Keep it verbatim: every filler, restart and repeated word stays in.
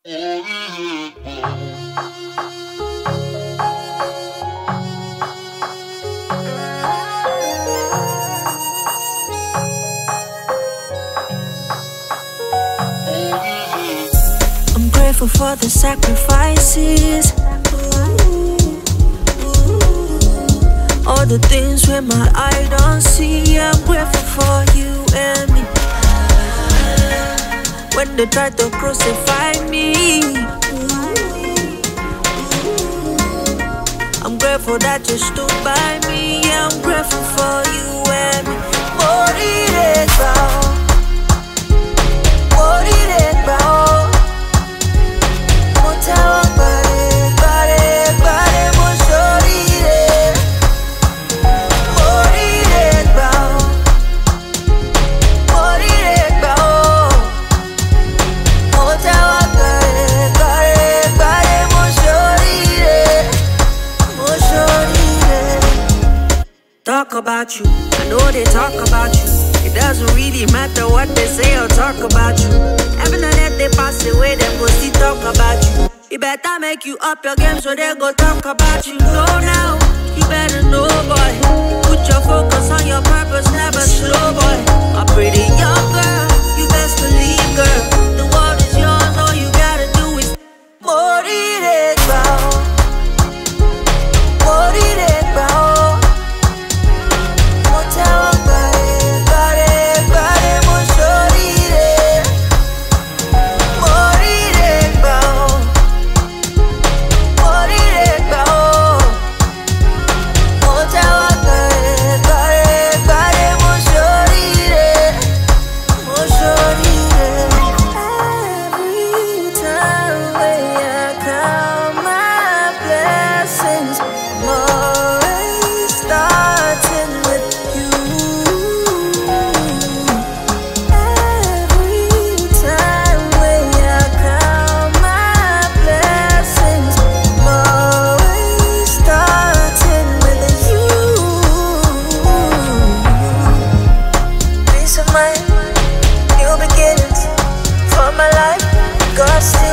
I'm grateful for the sacrifices, all the things where my eye don't see. I'm grateful for you and me. When they try to crucify me, I'm grateful that you stood by me. Yeah, I'm grateful for you and me. Morireba, morireba, motawa bare, bare, bare, moshorire. Morireba, morireba, motawa bare, bare, bare, moshorire, moshorire. Talk about you, I know they talk about you. It doesn't really matter what they say or talk about you. Heaven and earth, they pass away, them go see talk about you. You better make you up your game so they go talk about you. Know now, you better know, boy. Put your focus on your purpose, never slow, boy. A pretty young girl, you best believe, girl. The world is yours, all you gotta do is morireba, morireba. Motawa bare, bare, bare, moshorire. Morireba, morireba. Motawa bare, bare, bare, moshorire, moshorire. Every time when I count my blessings, I'm always starting with you. Every time when I count my blessings, I'm always starting with you. Peace of mind, new beginnings for my life. God still